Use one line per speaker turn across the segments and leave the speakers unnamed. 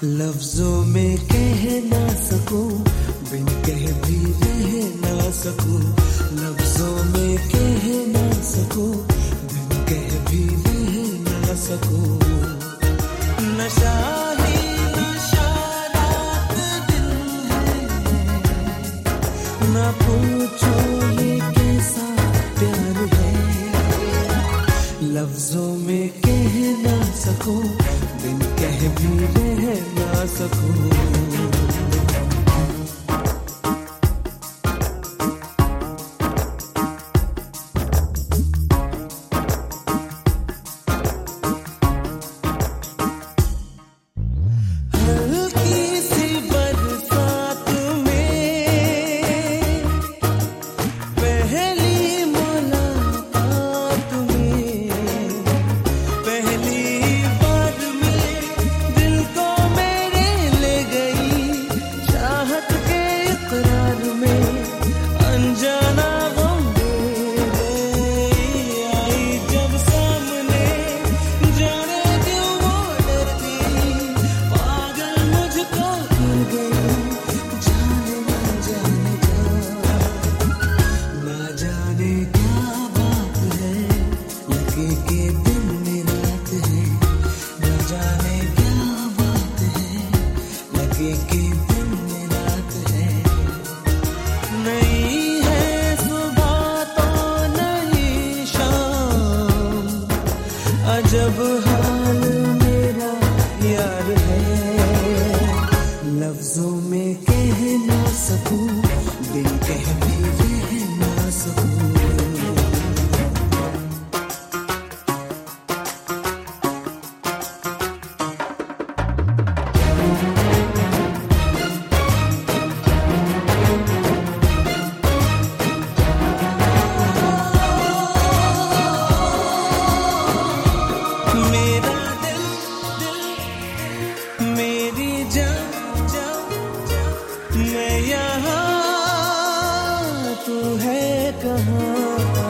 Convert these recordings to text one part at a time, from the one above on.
लफ्जों में कह ना सकूं, बिन कह भी रह ना सकूं। लफ्जों में कह ना सकूं, बिन कह भी रह ना सकूं। नशा ही नशा रात दिन है, ना पूछो ये कैसा प्यार है। लफ्जों में कह ना सकूं, बिन कह भी रह ना सकूं। जब हाल मेरा यार है। लफ्जों में कह ना सकूं, बिन कह भी रह ना सकूं। मैं यहाँ, तू है कहाँ?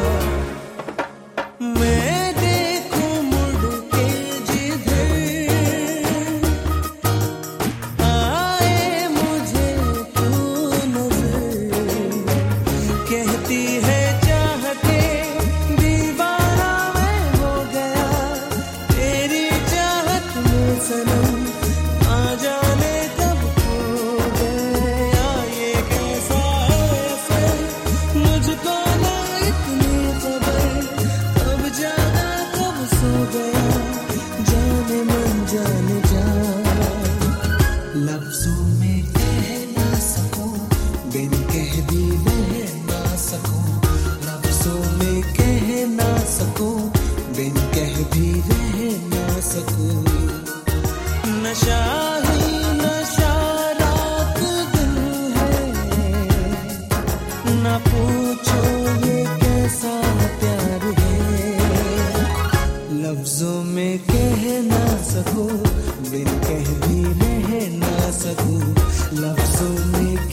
मैं देखूं मुड़ के जिधर, आए मुझे तू नजर। कहती है चाहते दीवाना मैं हो गया, तेरी चाहत में सनम। आ जाने लफ्जों में कह ना सकूं, बिन कह भी रह ना सकूं। लफ्जों में कह ना सकूं, बिन कह भी रह ना सकूं। नशा ही नशा रात दिन है, ना पूछो ये कैसा प्यार है। लफ्जों में कह ना सकूं, बिन कह भी रह ना सकूं। लफ्जों में